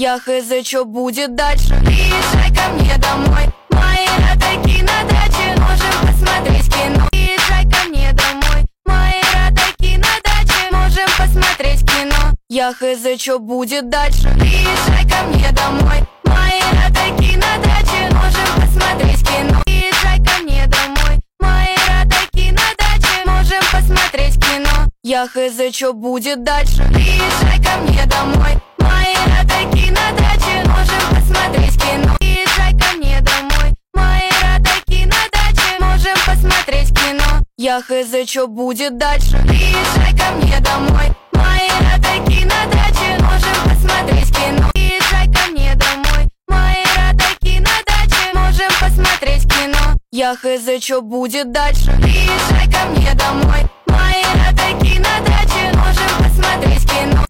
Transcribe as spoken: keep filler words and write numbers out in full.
Я хз, чё будет дальше. Приезжай ко мне домой, мои родаки на даче. Можем посмотреть кино. Приезжай ко мне домой, мои родаки на даче. Можем посмотреть кино. Я хз, чё будет дальше. Приезжай ко мне домой, мои родаки на даче. Можем посмотреть кино. Приезжай ко мне домой, мои родаки на даче. Можем посмотреть кино. Я хз, чё будет дальше. Приезжай ко мне домой, мои родаки на даче. Можем посмотреть кино. Приезжай ко мне домой, мои родаки на даче. Можем посмотреть кино. Я хз, чё будет дальше. Приезжай ко мне домой, мои родаки на даче. Можем посмотреть кино. Приезжай ко мне домой, мои родаки на даче. Можем посмотреть кино. Я хз, чё будет дальше. Приезжай ко мне домой.